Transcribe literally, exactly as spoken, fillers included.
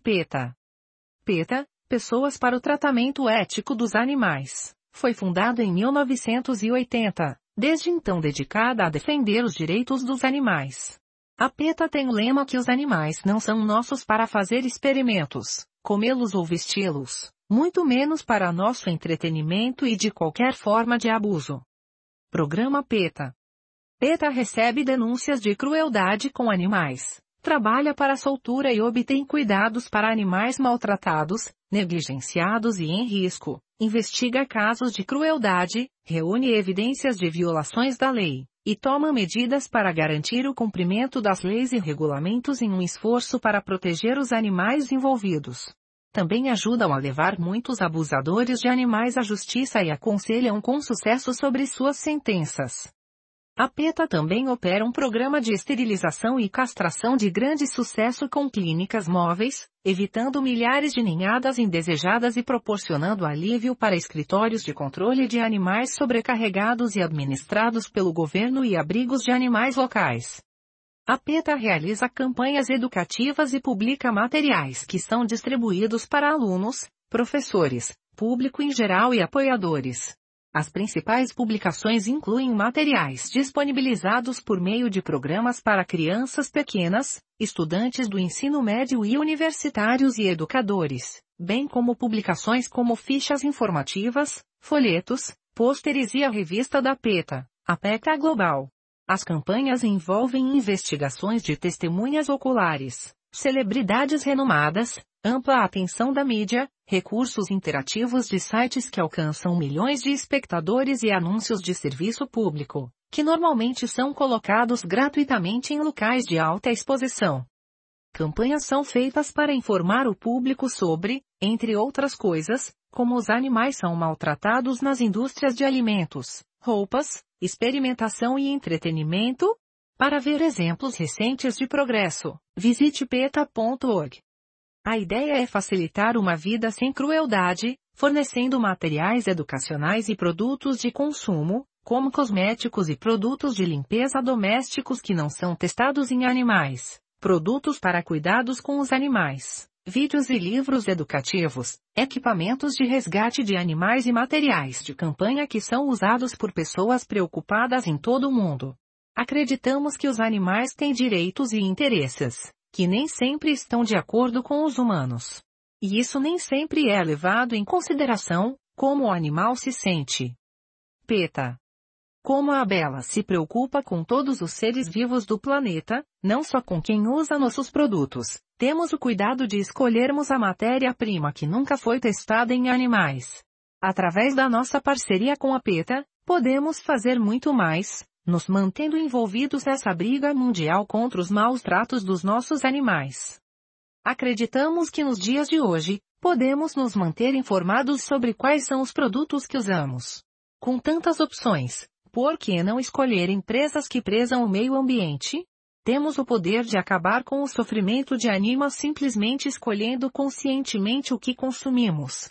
PETA. PETA, Pessoas para o Tratamento Ético dos Animais, foi fundado em mil novecentos e oitenta, desde então dedicada a defender os direitos dos animais. A PETA tem o lema que os animais não são nossos para fazer experimentos, comê-los ou vesti-los, muito menos para nosso entretenimento e de qualquer forma de abuso. Programa PETA. PETA recebe denúncias de crueldade com animais, trabalha para a soltura e obtém cuidados para animais maltratados, negligenciados e em risco, investiga casos de crueldade, reúne evidências de violações da lei, e toma medidas para garantir o cumprimento das leis e regulamentos em um esforço para proteger os animais envolvidos. Também ajudam a levar muitos abusadores de animais à justiça e aconselham com sucesso sobre suas sentenças. A PETA também opera um programa de esterilização e castração de grande sucesso com clínicas móveis, evitando milhares de ninhadas indesejadas e proporcionando alívio para escritórios de controle de animais sobrecarregados e administrados pelo governo e abrigos de animais locais. A PETA realiza campanhas educativas e publica materiais que são distribuídos para alunos, professores, público em geral e apoiadores. As principais publicações incluem materiais disponibilizados por meio de programas para crianças pequenas, estudantes do ensino médio e universitários e educadores, bem como publicações como fichas informativas, folhetos, pôsteres e a revista da PETA, a PETA Global. As campanhas envolvem investigações de testemunhas oculares, celebridades renomadas, ampla atenção da mídia, recursos interativos de sites que alcançam milhões de espectadores e anúncios de serviço público, que normalmente são colocados gratuitamente em locais de alta exposição. Campanhas são feitas para informar o público sobre, entre outras coisas, como os animais são maltratados nas indústrias de alimentos, roupas, experimentação e entretenimento. Para ver exemplos recentes de progresso, visite peta ponto org. A ideia é facilitar uma vida sem crueldade, fornecendo materiais educacionais e produtos de consumo, como cosméticos e produtos de limpeza domésticos que não são testados em animais, produtos para cuidados com os animais, vídeos e livros educativos, equipamentos de resgate de animais e materiais de campanha que são usados por pessoas preocupadas em todo o mundo. Acreditamos que os animais têm direitos e interesses, que nem sempre estão de acordo com os humanos. E isso nem sempre é levado em consideração, como o animal se sente. PETA. Como a Bela se preocupa com todos os seres vivos do planeta, não só com quem usa nossos produtos, temos o cuidado de escolhermos a matéria-prima que nunca foi testada em animais. Através da nossa parceria com a PETA, podemos fazer muito mais, nos mantendo envolvidos nessa briga mundial contra os maus tratos dos nossos animais. Acreditamos que nos dias de hoje, podemos nos manter informados sobre quais são os produtos que usamos. Com tantas opções, por que não escolher empresas que prezam o meio ambiente? Temos o poder de acabar com o sofrimento de animais simplesmente escolhendo conscientemente o que consumimos.